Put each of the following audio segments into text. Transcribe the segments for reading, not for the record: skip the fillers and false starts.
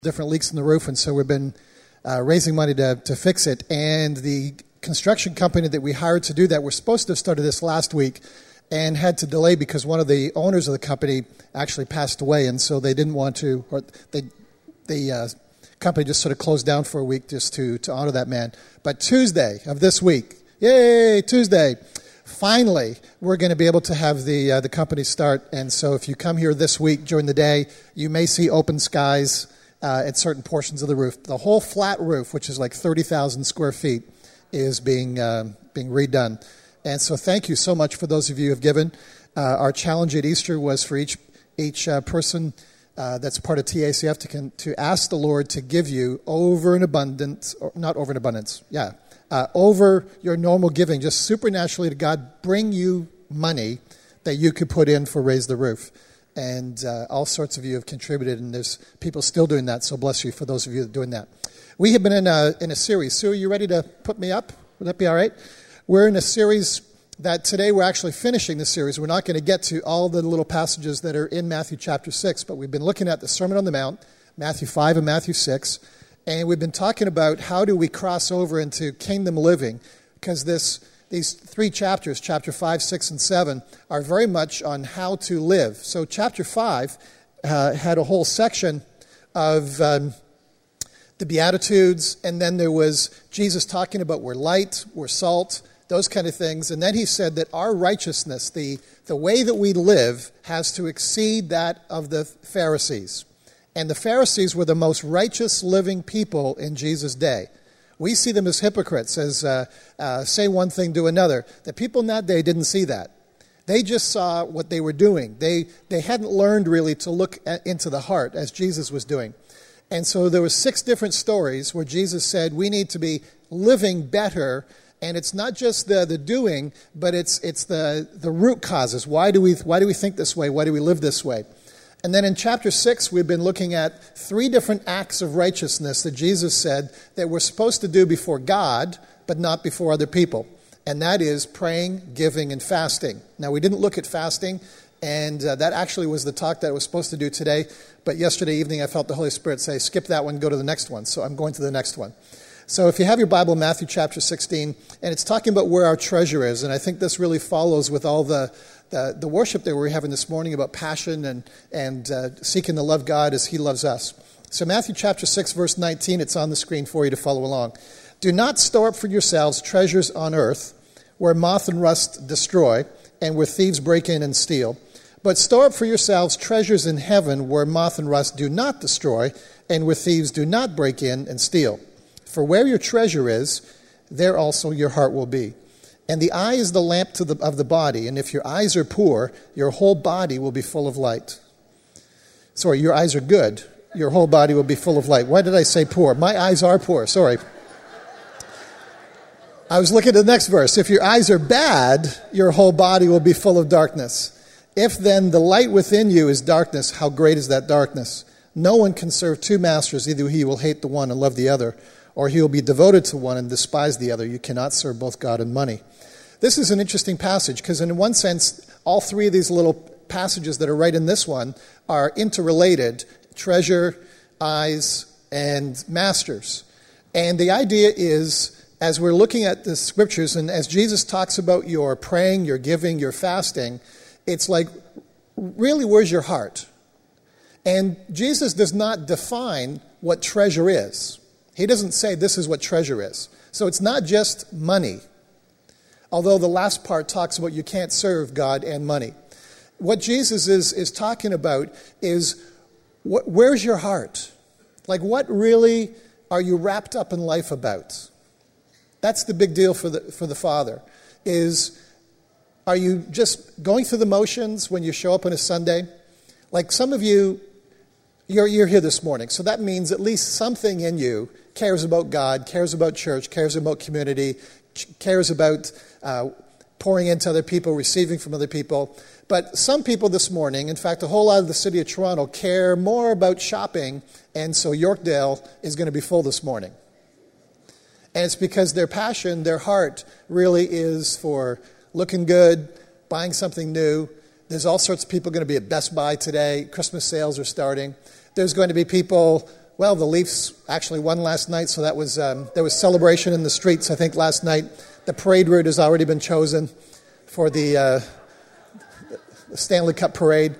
different leaks in the roof, and so we've been raising money to fix it. And the construction company that we hired to do that, we're supposed to have started this last week and had to delay because one of the owners of the company actually passed away, and so they didn't want to, or the company just sort of closed down for a week just to honor that man. But Tuesday of this week, yay, Tuesday, finally, we're going to be able to have the company start. And so if you come here this week during the day, you may see open skies at certain portions of the roof. The whole flat roof, which is like 30,000 square feet, is being redone. And so thank you so much for those of you who have given. Our challenge at Easter was for each person that's part of TACF to ask the Lord to give you over your normal giving, just supernaturally to God, bring you money that you could put in for Raise the Roof. And all sorts of you have contributed, and there's people still doing that, so bless you for those of you that are doing that. We have been in a series. Sue, are you ready to put me up? Would that be all right? We're in a series that today we're actually finishing the series. We're not going to get to all the little passages that are in Matthew chapter 6, but we've been looking at the Sermon on the Mount, Matthew 5 and Matthew 6, and we've been talking about how do we cross over into kingdom living, because these three chapters, chapter 5, 6, and 7, are very much on how to live. So chapter 5 had a whole section of the Beatitudes, and then there was Jesus talking about we're light, we're salt, those kind of things. And then he said that our righteousness, the way that we live, has to exceed that of the Pharisees. And the Pharisees were the most righteous living people in Jesus' day. We see them as hypocrites, as say one thing, do another. The people in that day didn't see that. They just saw what they were doing. They hadn't learned really to look into the heart as Jesus was doing. And so there were 6 different stories where Jesus said we need to be living better. And it's not just the doing, but it's the root causes. Why do we think this way? Why do we live this way? And then in chapter 6, we've been looking at 3 different acts of righteousness that Jesus said that we're supposed to do before God, but not before other people. And that is praying, giving, and fasting. Now, we didn't look at fasting, and that actually was the talk that I was supposed to do today. But yesterday evening, I felt the Holy Spirit say, skip that one, go to the next one. So I'm going to the next one. So if you have your Bible, Matthew chapter 16, and it's talking about where our treasure is. And I think this really follows with all the worship that we were having this morning about passion and seeking to love God as He loves us. So Matthew chapter 6, verse 19, it's on the screen for you to follow along. Do not store up for yourselves treasures on earth, where moth and rust destroy, and where thieves break in and steal. But store up for yourselves treasures in heaven, where moth and rust do not destroy, and where thieves do not break in and steal. For where your treasure is, there also your heart will be. And the eye is the lamp of the body, and if your eyes are poor, your whole body will be full of light. Sorry, your eyes are good, your whole body will be full of light. Why did I say poor? My eyes are poor, sorry. I was looking at the next verse. If your eyes are bad, your whole body will be full of darkness. If then the light within you is darkness, how great is that darkness? No one can serve 2 masters, either he will hate the one and love the other, or he will be devoted to one and despise the other. You cannot serve both God and money. This is an interesting passage because in one sense, all 3 of these little passages that are right in this one are interrelated: treasure, eyes, and masters. And the idea is, as we're looking at the scriptures and as Jesus talks about your praying, your giving, your fasting, it's like, really, where's your heart? And Jesus does not define what treasure is. He doesn't say this is what treasure is. So it's not just money, although the last part talks about you can't serve God and money. What Jesus is talking about is, where's your heart? Like, what really are you wrapped up in life about? That's the big deal for the Father, is, are you just going through the motions when you show up on a Sunday? Like some of you, you're here this morning, so that means at least something in you cares about God, cares about church, cares about community, cares about pouring into other people, receiving from other people. But some people this morning, in fact, a whole lot of the city of Toronto, care more about shopping, and so Yorkdale is going to be full this morning. And it's because their passion, their heart, really is for looking good, buying something new. There's all sorts of people going to be at Best Buy today. Christmas sales are starting. There's going to be people well, the Leafs actually won last night, so that was there was celebration in the streets, I think, last night. The parade route has already been chosen for the Stanley Cup parade.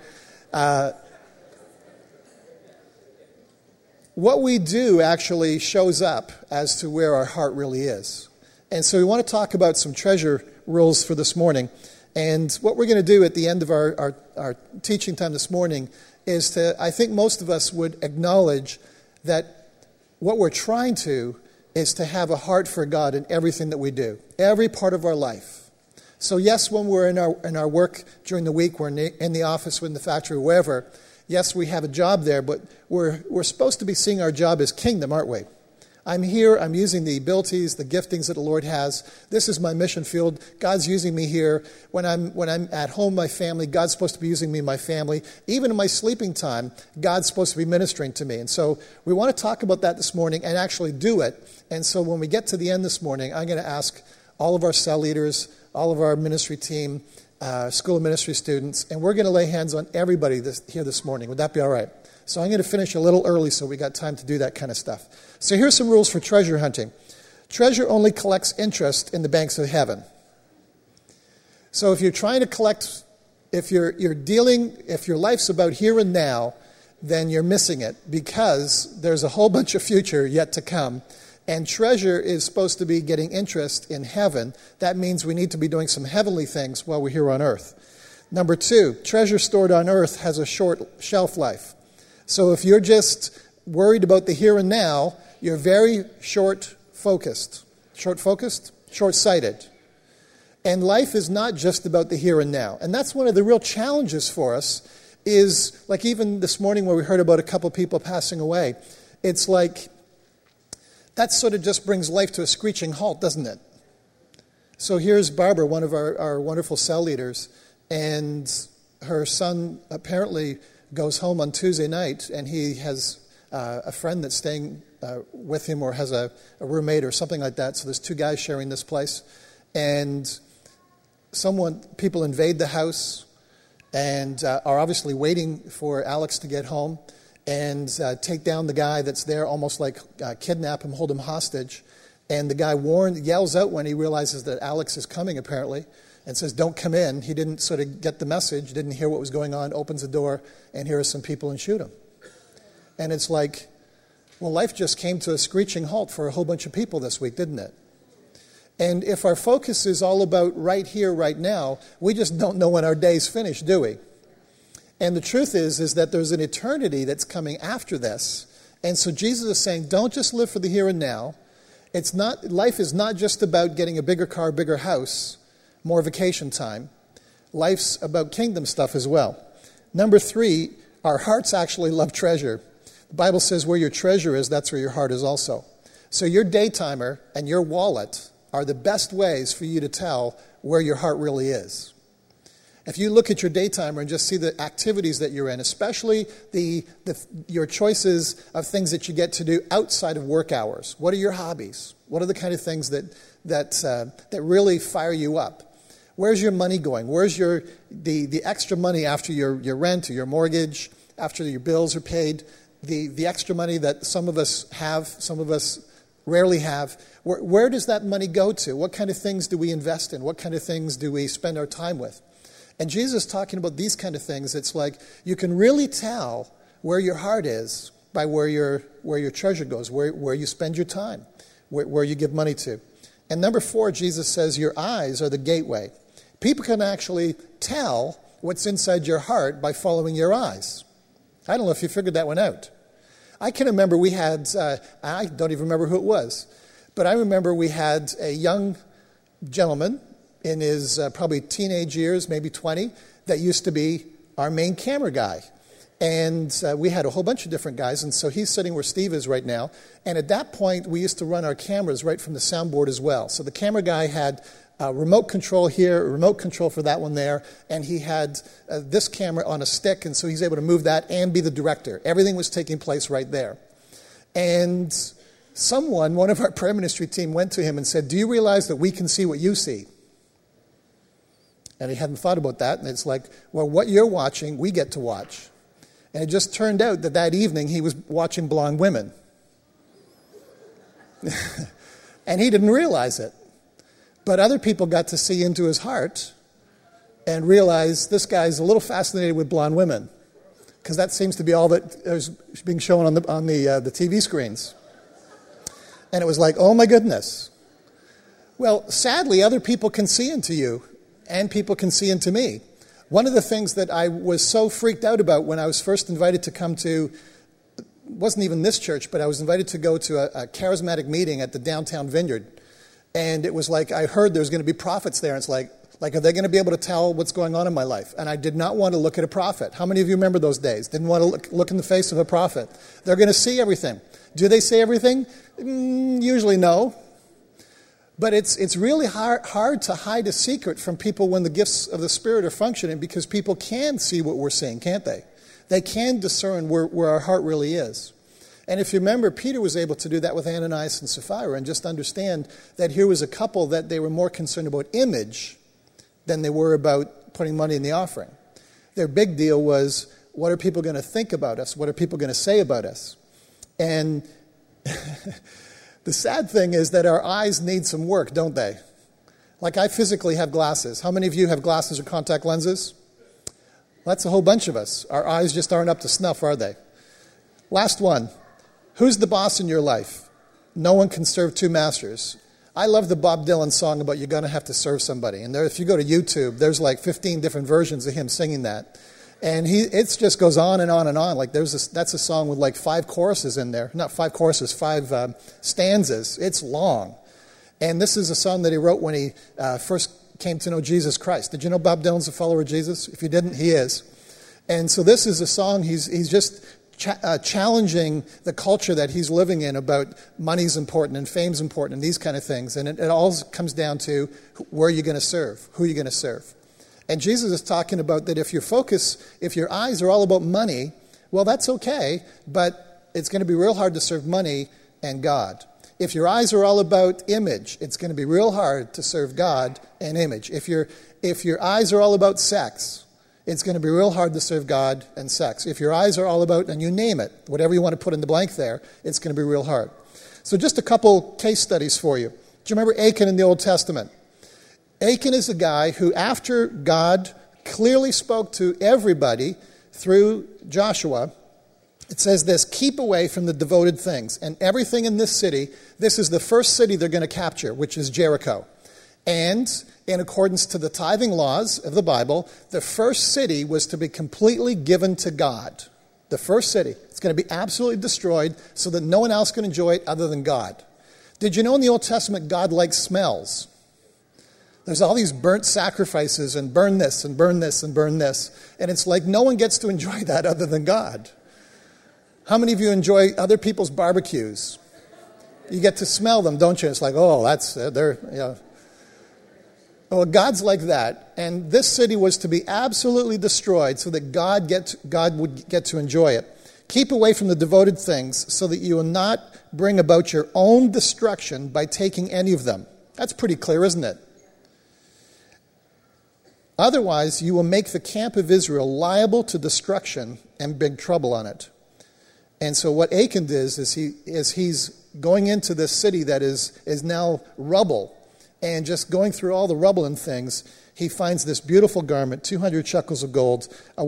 What we do actually shows up as to where our heart really is. And so we want to talk about some treasure rules for this morning. And what we're going to do at the end of our teaching time this morning is I think most of us would acknowledge that what we're trying to is to have a heart for God in everything that we do, every part of our life. So yes, when we're in our work during the week, we're in the office, we're in the factory, wherever, yes, we have a job there, but we're supposed to be seeing our job as kingdom, aren't we? I'm here, I'm using the abilities, the giftings that the Lord has. This is my mission field. God's using me here. When I'm at home, my family, God's supposed to be using me and my family. Even in my sleeping time, God's supposed to be ministering to me. And so we want to talk about that this morning and actually do it. And so when we get to the end this morning, I'm going to ask all of our cell leaders, all of our ministry team, school of ministry students, and we're going to lay hands on everybody here this morning. Would that be all right? So I'm going to finish a little early so we got time to do that kind of stuff. So here's some rules for treasure hunting. Treasure only collects interest in the banks of heaven. So if you're trying to collect, if your life's about here and now, then you're missing it because there's a whole bunch of future yet to come. And treasure is supposed to be getting interest in heaven. That means we need to be doing some heavenly things while we're here on earth. Number 2, treasure stored on earth has a short shelf life. So if you're just worried about the here and now, you're very short-focused. Short-focused? Short-sighted. And life is not just about the here and now. And that's one of the real challenges for us is, like even this morning where we heard about a couple people passing away, it's like that sort of just brings life to a screeching halt, doesn't it? So here's Barbara, one of our wonderful cell leaders, and her son apparently goes home on Tuesday night, and he has a friend that's staying with him or has a roommate or something like that. So there's 2 guys sharing this place. And people invade the house and are obviously waiting for Alex to get home and take down the guy that's there, almost like kidnap him, hold him hostage. And the guy yells out when he realizes that Alex is coming, apparently, and says, "Don't come in." He didn't sort of get the message, didn't hear what was going on, opens the door, and here are some people and shoot him. And it's like, well, life just came to a screeching halt for a whole bunch of people this week, didn't it? And if our focus is all about right here, right now, we just don't know when our day's finished, do we? And the truth is that there's an eternity that's coming after this. And so Jesus is saying, don't just live for the here and now. Life is not just about getting a bigger car, bigger house, more vacation time. Life's about kingdom stuff as well. Number 3, our hearts actually love treasure. The Bible says where your treasure is, that's where your heart is also. So your day timer and your wallet are the best ways for you to tell where your heart really is. If you look at your day timer and just see the activities that you're in, especially your choices of things that you get to do outside of work hours. What are your hobbies? What are the kind of things that really fire you up? Where's your money going? Where's the extra money after your rent or your mortgage, after your bills are paid? The extra money that some of us have, some of us rarely have. Where does that money go to? What kind of things do we invest in? What kind of things do we spend our time with? And Jesus is talking about these kind of things. It's like you can really tell where your heart is by where your treasure goes, where you spend your time, where you give money to. And number 4, Jesus says your eyes are the gateway. People can actually tell what's inside your heart by following your eyes. I don't know if you figured that one out. I can remember we had, I don't even remember who it was, but I remember we had a young gentleman in his probably teenage years, maybe 20, that used to be our main camera guy. And we had a whole bunch of different guys, and so he's sitting where Steve is right now. And at that point, we used to run our cameras right from the soundboard as well. So the camera guy had a remote control here, a remote control for that one there, and he had this camera on a stick, and so he's able to move that and be the director. Everything was taking place right there. And one of our prayer ministry team went to him and said, "Do you realize that we can see what you see?" And he hadn't thought about that, and it's like, well, what you're watching, we get to watch. And it just turned out that that evening he was watching blonde women. And he didn't realize it. But other people got to see into his heart and realize this guy's a little fascinated with blonde women, because that seems to be all that is being shown on the TV screens. And it was like, oh my goodness. Well, sadly, other people can see into you, and people can see into me. One of the things that I was so freaked out about when I was first invited to come to, wasn't even this church, but I was invited to go to a charismatic meeting at the downtown Vineyard. And it was like, I heard there was going to be prophets there, and it's like, are they going to be able to tell what's going on in my life? And I did not want to look at a prophet. How many of you remember those days? Didn't want to look in the face of a prophet. They're going to see everything. Do they say everything? Usually no. But it's really hard to hide a secret from people when the gifts of the Spirit are functioning, because people can see what we're seeing, can't they? They can discern where our heart really is. And if you remember, Peter was able to do that with Ananias and Sapphira, and just understand that here was a couple that they were more concerned about image than they were about putting money in the offering. Their big deal was, what are people going to think about us? What are people going to say about us? And the sad thing is that our eyes need some work, don't they? Like, I physically have glasses. How many of you have glasses or contact lenses? That's a whole bunch of us. Our eyes just aren't up to snuff, are they? Last one. Who's the boss in your life? No one can serve two masters. I love the Bob Dylan song about you're going to have to serve somebody. And there, if you go to YouTube, there's like 15 different versions of him singing that. And it just goes on and on and on. Like that's a song with like 5 choruses in there. Not 5 choruses, 5 stanzas. It's long. And this is a song that he wrote when he first came to know Jesus Christ. Did you know Bob Dylan's a follower of Jesus? If you didn't, he is. And so this is a song he's just challenging the culture that he's living in about money's important and fame's important and these kind of things. And it all comes down to where you're going to serve, who you're going to serve. And Jesus is talking about that if your eyes are all about money, well, that's okay, but it's going to be real hard to serve money and God. If your eyes are all about image, it's going to be real hard to serve God and image. If your eyes are all about sex, it's going to be real hard to serve God and sex. If your eyes are all about, and you name it, whatever you want to put in the blank there, it's going to be real hard. So just a couple case studies for you. Do you remember Achan in the Old Testament? Achan is a guy who, after God clearly spoke to everybody through Joshua, it says this: keep away from the devoted things. And everything in this city, this is the first city they're going to capture, which is Jericho. And in accordance to the tithing laws of the Bible, the first city was to be completely given to God. The first city. It's going to be absolutely destroyed so that no one else can enjoy it other than God. Did you know in the Old Testament God likes smells? There's all these burnt sacrifices and burn this and burn this and burn this. And it's like no one gets to enjoy that other than God. How many of you enjoy other people's barbecues? You get to smell them, don't you? It's like, oh, they're, you know. Well, God's like that. And this city was to be absolutely destroyed so that God would get to enjoy it. Keep away from the devoted things so that you will not bring about your own destruction by taking any of them. That's pretty clear, isn't it? Otherwise, you will make the camp of Israel liable to destruction and big trouble on it. And so what Achan does is he's going into this city that is now rubble, and just going through all the rubble and things, he finds this beautiful garment, 200 shekels of gold,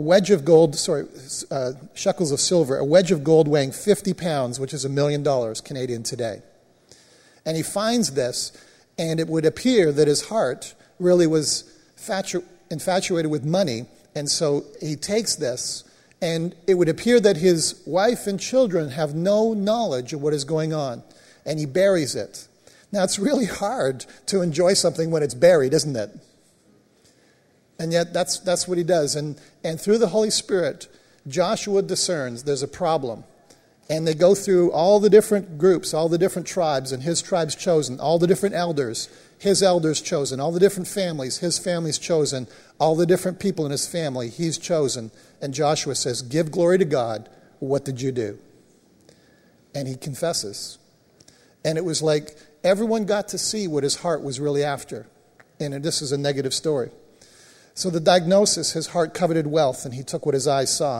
shekels of silver, a wedge of gold weighing 50 pounds, which is $1 million Canadian today. And he finds this, and it would appear that his heart really was infatuated with money, and so he takes this, and it would appear that his wife and children have no knowledge of what is going on, and he buries it. Now, it's really hard to enjoy something when it's buried, isn't it? And yet, that's what he does. And through the Holy Spirit, Joshua discerns there's a problem. And they go through all the different groups, all the different tribes, and his tribe's chosen, all the different elders, his elders chosen, all the different families, his family's chosen, all the different people in his family, he's chosen. And Joshua says, give glory to God. What did you do? And he confesses. And it was like everyone got to see what his heart was really after. And this is a negative story. So the diagnosis, his heart coveted wealth, and he took what his eyes saw.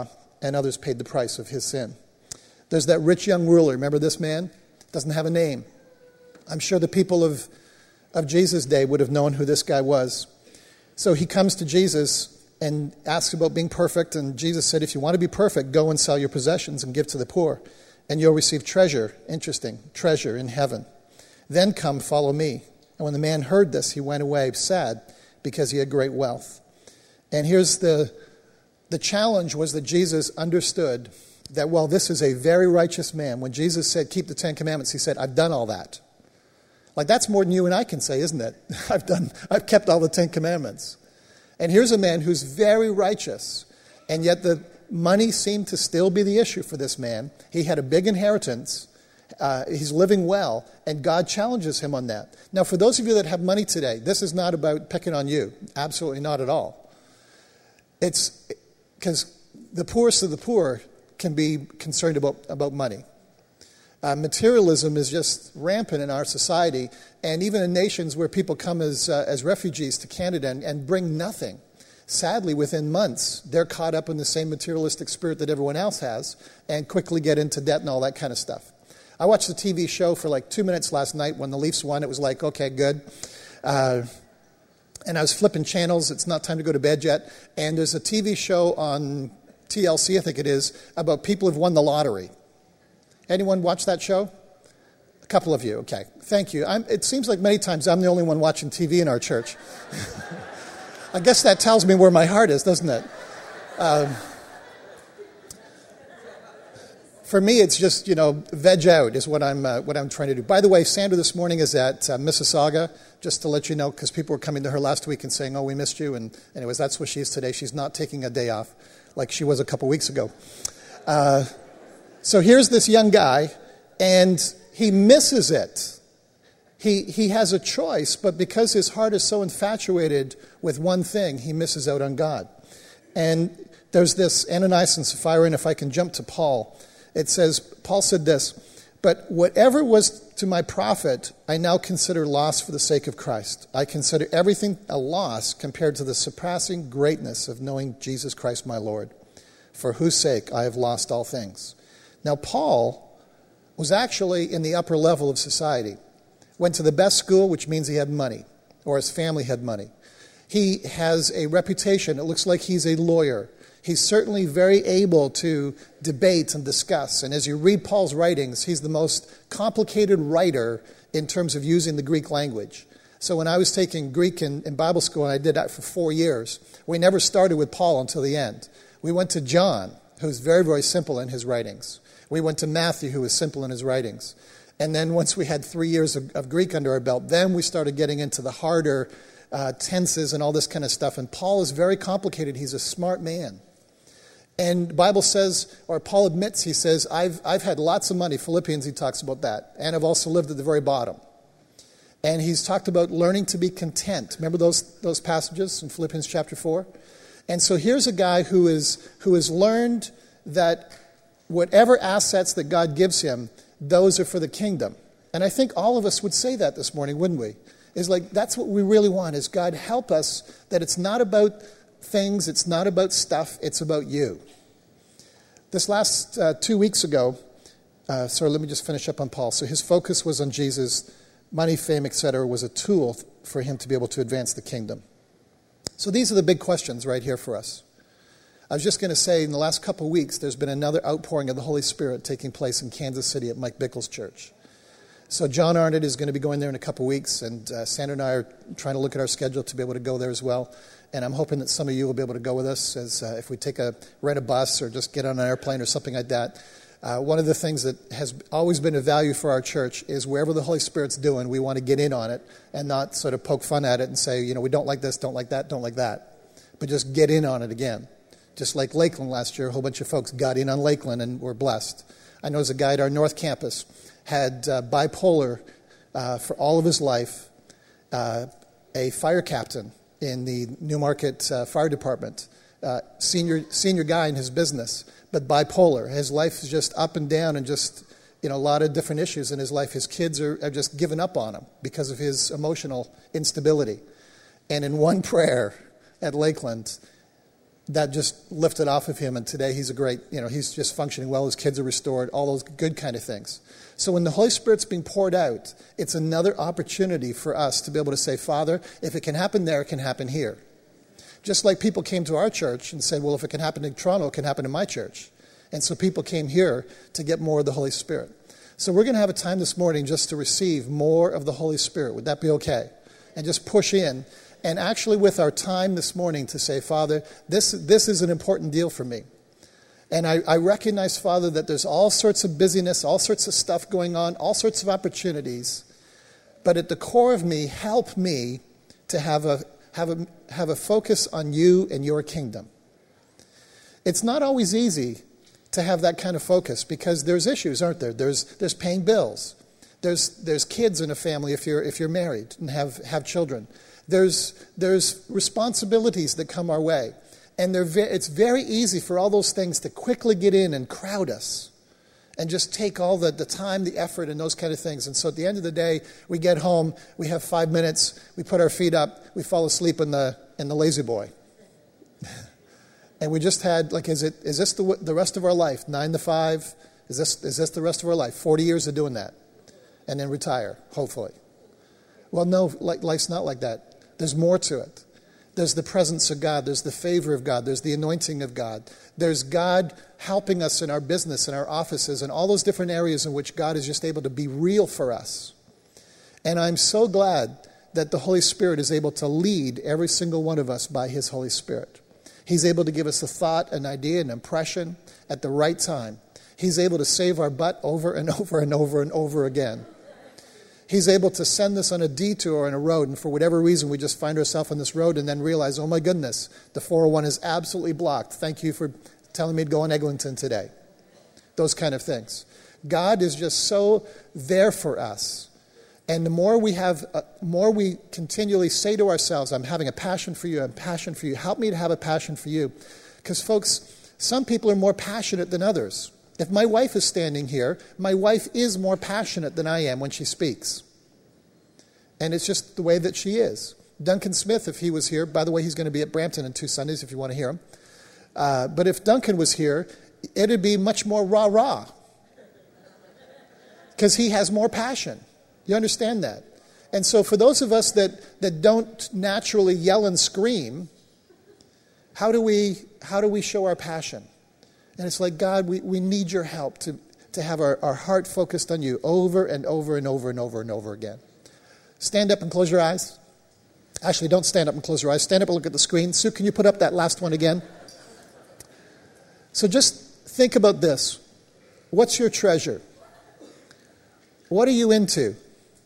and others paid the price of his sin. There's that rich young ruler. Remember this man? Doesn't have a name. I'm sure the people of Jesus' day would have known who this guy was. So he comes to Jesus and asks about being perfect, and Jesus said, if you want to be perfect, go and sell your possessions and give to the poor, and you'll receive treasure, interesting, treasure in heaven. Then come, follow me. And when the man heard this, he went away sad because he had great wealth. And here's the challenge was that Jesus understood that while this is a very righteous man, when Jesus said, keep the 10 Commandments, he said, I've done all that. Like that's more than you and I can say, isn't it? I've kept all the 10 Commandments. And here's a man who's very righteous, and yet the money seemed to still be the issue for this man. He had a big inheritance. He's living well, and God challenges him on that. Now, for those of you that have money today, this is not about picking on you. Absolutely not at all. It's because the poorest of the poor can be concerned about money. Materialism is just rampant in our society, and even in nations where people come as refugees to Canada and bring nothing. Sadly, within months, they're caught up in the same materialistic spirit that everyone else has and quickly get into debt and all that kind of stuff. I watched the TV show for like 2 minutes last night. When the Leafs won, it was like, okay, good. And I was flipping channels. It's not time to go to bed yet. And there's a TV show on TLC, I think it is, about people who've won the lottery. Anyone watch that show? A couple of you, okay. Thank you. It seems like many times I'm the only one watching TV in our church. I guess that tells me where my heart is, doesn't it? For me, it's just, veg out is what I'm trying to do. By the way, Sandra this morning is at Mississauga, just to let you know, because people were coming to her last week and saying, oh, we missed you. And anyways, that's where she is today. She's not taking a day off like she was a couple weeks ago. So here's this young guy, and he misses it. He has a choice, but because his heart is so infatuated with one thing, he misses out on God. And there's this Ananias and Sapphira, and if I can jump to Paul, it says, Paul said this, but whatever was to my profit, I now consider loss for the sake of Christ. I consider everything a loss compared to the surpassing greatness of knowing Jesus Christ my Lord, for whose sake I have lost all things. Now, Paul was actually in the upper level of society. Went to the best school, which means he had money, or his family had money. He has a reputation. It looks like he's a lawyer. He's certainly very able to debate and discuss. And as you read Paul's writings, he's the most complicated writer in terms of using the Greek language. So when I was taking Greek in Bible school, and I did that for 4 years, we never started with Paul until the end. We went to John, who's very, very simple in his writings. We went to Matthew, who was simple in his writings. And then once we had 3 years of Greek under our belt, then we started getting into the harder tenses and all this kind of stuff. And Paul is very complicated. He's a smart man. And the Bible says, or Paul admits, he says, I've had lots of money. Philippians, he talks about that. And I've also lived at the very bottom. And he's talked about learning to be content. Remember those passages in Philippians chapter 4? And so here's a guy who has learned that whatever assets that God gives him, those are for the kingdom. And I think all of us would say that this morning, wouldn't we? Is like, that's what we really want, is God help us that it's not about things, it's not about stuff, it's about you. This last 2 weeks ago, let me just finish up on Paul. So his focus was on Jesus. Money, fame, etc. was a tool for him to be able to advance the kingdom. So these are the big questions right here for us. I was just going to say, in the last couple of weeks, there's been another outpouring of the Holy Spirit taking place in Kansas City at Mike Bickle's church. So John Arnott is going to be going there in a couple of weeks, and Sandra and I are trying to look at our schedule to be able to go there as well. And I'm hoping that some of you will be able to go with us, as if we rent a bus or just get on an airplane or something like that. One of the things that has always been a value for our church is wherever the Holy Spirit's doing, we want to get in on it and not sort of poke fun at it and say, we don't like this, don't like that, don't like that. But just get in on it again. Just like Lakeland last year, a whole bunch of folks got in on Lakeland and were blessed. I know as a guy at our North Campus, had bipolar for all of his life, a fire captain in the Newmarket Fire Department, senior guy in his business, but bipolar. His life is just up and down and just, a lot of different issues in his life. His kids are just given up on him because of his emotional instability. And in one prayer at Lakeland, that just lifted off of him, and today he's he's just functioning well, his kids are restored, all those good kind of things. So when the Holy Spirit's being poured out, it's another opportunity for us to be able to say, Father, if it can happen there, it can happen here. Just like people came to our church and said, well, if it can happen in Toronto, it can happen in my church. And so people came here to get more of the Holy Spirit. So we're going to have a time this morning just to receive more of the Holy Spirit. Would that be okay? And just push in. And actually with our time this morning to say, Father, this is an important deal for me. And I recognize, Father, that there's all sorts of busyness, all sorts of stuff going on, all sorts of opportunities. But at the core of me, help me to have a focus on you and your kingdom. It's not always easy to have that kind of focus because there's issues, aren't there? There's paying bills. There's kids in a family if you're married and have children. There's responsibilities that come our way. And it's very easy for all those things to quickly get in and crowd us and just take all the time, the effort, and those kind of things. And so at the end of the day, we get home, we have 5 minutes, we put our feet up, we fall asleep in the lazy boy. And we just had, is this the rest of our life? 9 to 5? Is this the rest of our life? 40 years of doing that. And then retire, hopefully. Well, no, life's not like that. There's more to it. There's the presence of God. There's the favor of God. There's the anointing of God. There's God helping us in our business, in our offices, and all those different areas in which God is just able to be real for us. And I'm so glad that the Holy Spirit is able to lead every single one of us by His Holy Spirit. He's able to give us a thought, an idea, an impression at the right time. He's able to save our butt over and over and over and over again. He's able to send us on a detour on a road, and for whatever reason, we just find ourselves on this road and then realize, oh my goodness, the 401 is absolutely blocked. Thank you for telling me to go on Eglinton today. Those kind of things. God is just so there for us. And the more we continually say to ourselves, I'm having a passion for you, I'm passion for you. Help me to have a passion for you. Because folks, some people are more passionate than others. If my wife is standing here, my wife is more passionate than I am when she speaks. And it's just the way that she is. Duncan Smith, if he was here, by the way, he's going to be at Brampton in 2 Sundays if you want to hear him. But if Duncan was here, it'd be much more rah-rah. Because he has more passion. You understand that? And so for those of us that don't naturally yell and scream, how do we show our passion? And it's like, God, we need your help to have our heart focused on you over and over and over and over and over again. Stand up and close your eyes. Actually, don't stand up and close your eyes. Stand up and look at the screen. Sue, can you put up that last one again? So just think about this. What's your treasure? What are you into?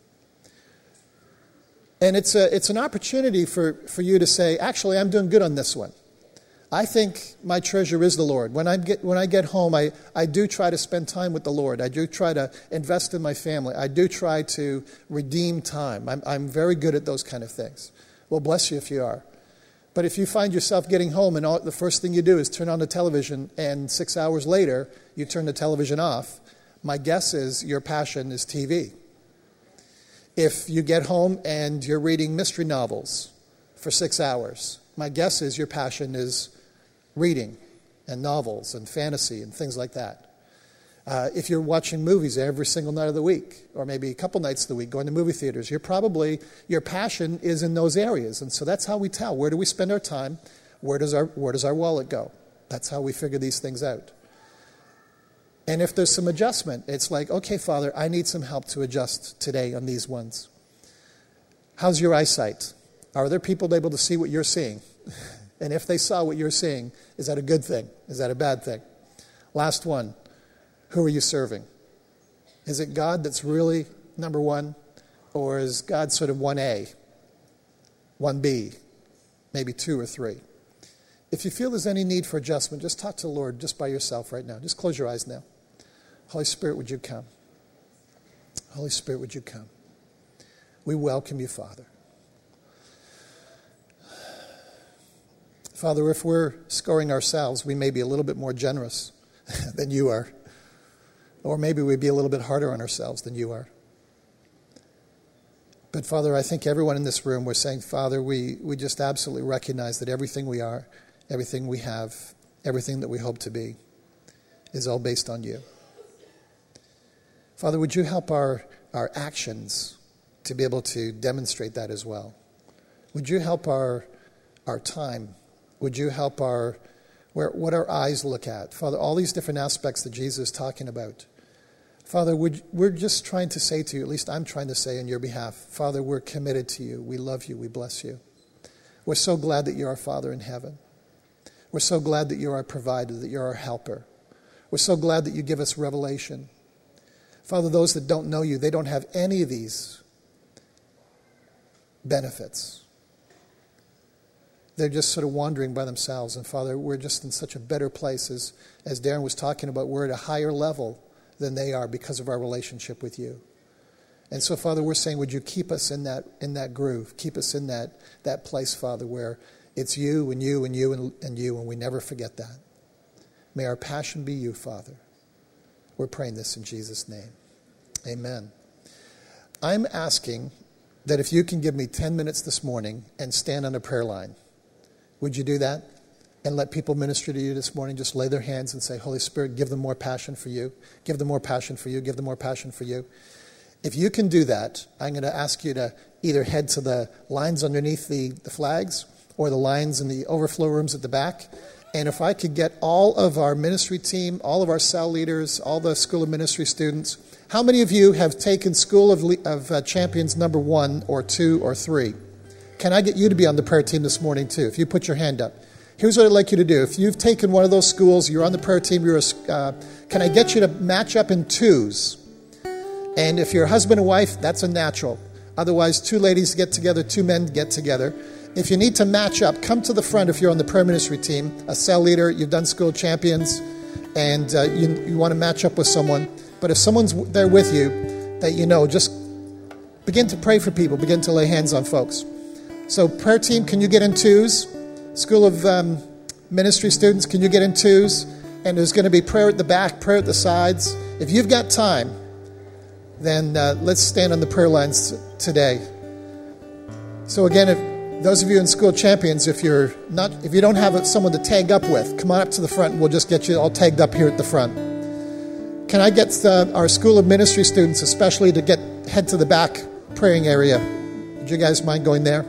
And it's an opportunity for you to say, actually, I'm doing good on this one. I think my treasure is the Lord. When I get home, I do try to spend time with the Lord. I do try to invest in my family. I do try to redeem time. I'm very good at those kind of things. Well, bless you if you are. But if you find yourself getting home and the first thing you do is turn on the television and 6 hours later you turn the television off, my guess is your passion is TV. If you get home and you're reading mystery novels for 6 hours, my guess is your passion is reading and novels and fantasy and things like that. If you're watching movies every single night of the week, or maybe a couple nights of the week, going to movie theaters, your passion is in those areas. And so that's how we tell. Where do we spend our time? Where does our wallet go? That's how we figure these things out. And if there's some adjustment, it's like, okay, Father, I need some help to adjust today on these ones. How's your eyesight? Are there people able to see what you're seeing? And if they saw what you're seeing, is that a good thing? Is that a bad thing? Last one. Who are you serving? Is it God that's really number one? Or is God sort of 1A, 1B, maybe 2 or 3? If you feel there's any need for adjustment, just talk to the Lord just by yourself right now. Just close your eyes now. Holy Spirit, would you come? Holy Spirit, would you come? We welcome you, Father. Father, if we're scoring ourselves, we may be a little bit more generous than you are. Or maybe we'd be a little bit harder on ourselves than you are. But Father, I think everyone in this room, we're saying, Father, we just absolutely recognize that everything we are everything we have, everything that we hope to be is all based on you. Father, would you help our actions to be able to demonstrate that as well? Would you help our time? Would you help what our eyes look at? Father, all these different aspects that Jesus is talking about. Father, we're just trying to say to you, at least I'm trying to say on your behalf, Father, we're committed to you. We love you. We bless you. We're so glad that you're our Father in heaven. We're so glad that you're our provider, that you're our helper. We're so glad that you give us revelation. Father, those that don't know you, they don't have any of these benefits. They're just sort of wandering by themselves. And Father, we're just in such a better place as Darren was talking about. We're at a higher level than they are because of our relationship with you. And so, Father, we're saying, would you keep us in that groove? Keep us in that place, Father, where it's you and you and you and you, and we never forget that. May our passion be you, Father. We're praying this in Jesus' name. Amen. I'm asking that if you can give me 10 minutes this morning and stand on a prayer line, would you do that? And let people minister to you this morning. Just lay their hands and say, Holy Spirit, give them more passion for you. Give them more passion for you. Give them more passion for you. If you can do that, I'm going to ask you to either head to the lines underneath the flags or the lines in the overflow rooms at the back. And if I could get all of our ministry team, all of our cell leaders, all the School of Ministry students, how many of you have taken School of Champions number 1 or 2 or 3? Can I get you to be on the prayer team this morning too? If you put your hand up. Here's what I'd like you to do. If you've taken one of those schools, you're on the prayer team, can I get you to match up in 2s? And if you're a husband and wife, that's a natural. Otherwise, 2 ladies get together, 2 men get together. If you need to match up, come to the front if you're on the prayer ministry team, a cell leader, you've done School of Champions, and you want to match up with someone. But if someone's there with you that you know, just begin to pray for people, begin to lay hands on folks. So prayer team, can you get in 2s? School of Ministry students, can you get in 2s? And there's going to be prayer at the back, prayer at the sides. If you've got time, then let's stand on the prayer lines today. So again, if those of you in School of Champions, if you don't have someone to tag up with, come on up to the front and we'll just get you all tagged up here at the front. Can I get our School of Ministry students especially to head to the back praying area? Would you guys mind going there?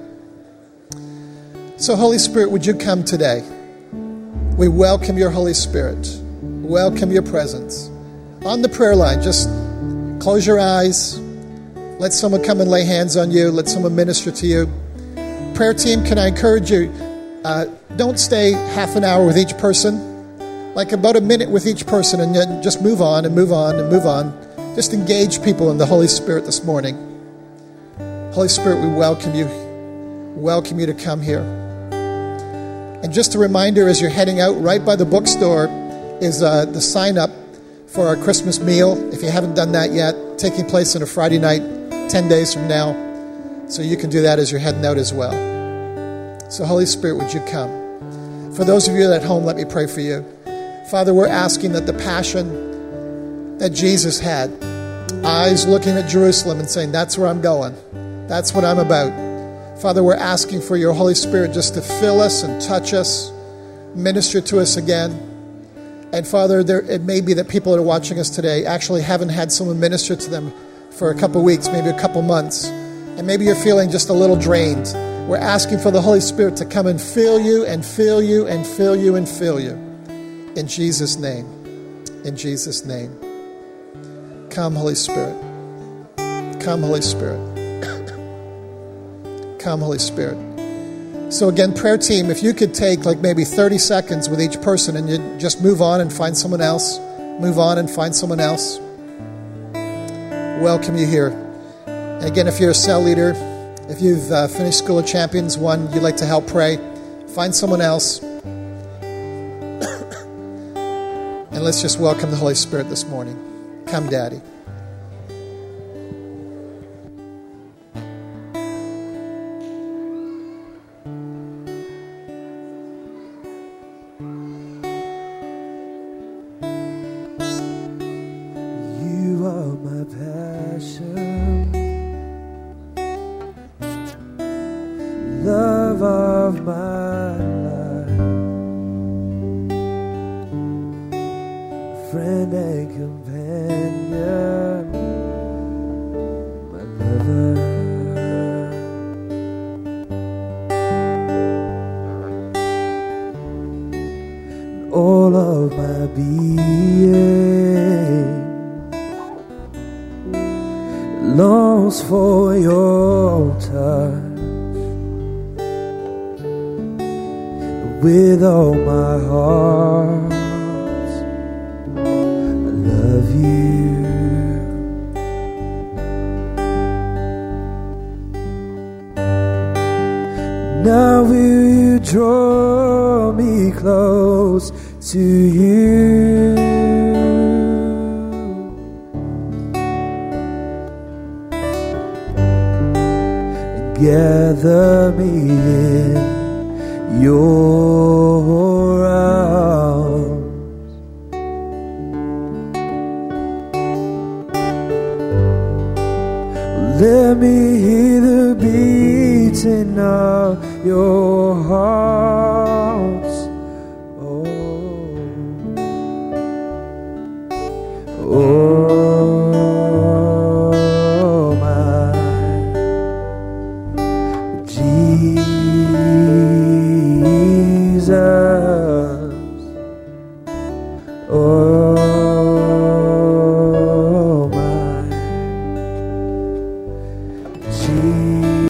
So Holy Spirit, would you come today? We welcome your Holy Spirit. Welcome your presence. On the prayer line, just close your eyes. Let someone come and lay hands on you. Let someone minister to you. Prayer team, can I encourage you, don't stay half an hour with each person. Like about a minute with each person, and then just move on and move on and move on. Just engage people in the Holy Spirit this morning. Holy Spirit, we welcome you. Welcome you to come here. And just a reminder, as you're heading out, right by the bookstore is the sign-up for our Christmas meal. If you haven't done that yet, taking place on a Friday night, 10 days from now. So you can do that as you're heading out as well. So Holy Spirit, would you come? For those of you at home, let me pray for you. Father, we're asking that the passion that Jesus had, eyes looking at Jerusalem and saying, that's where I'm going. That's what I'm about. Father, we're asking for your Holy Spirit just to fill us and touch us, minister to us again. And Father, it may be that people that are watching us today actually haven't had someone minister to them for a couple weeks, maybe a couple months. And maybe you're feeling just a little drained. We're asking for the Holy Spirit to come and fill you and fill you and fill you and fill you. In Jesus' name. In Jesus' name. Come, Holy Spirit. Come, Holy Spirit. Come, Holy Spirit. So again, prayer team, if you could take like maybe 30 seconds with each person and you just move on and find someone else. Move on and find someone else. Welcome you here. And again, if you're a cell leader, if you've finished School of Champions 1, you'd like to help pray, find someone else. And let's just welcome the Holy Spirit this morning. Come, Daddy. Love of my life. longs for your touch. With all my heart, I love you. Now will you draw me close to you? And gather me in your arms. Let me hear the beating of your heart. Oh, oh, my Jesus. Oh,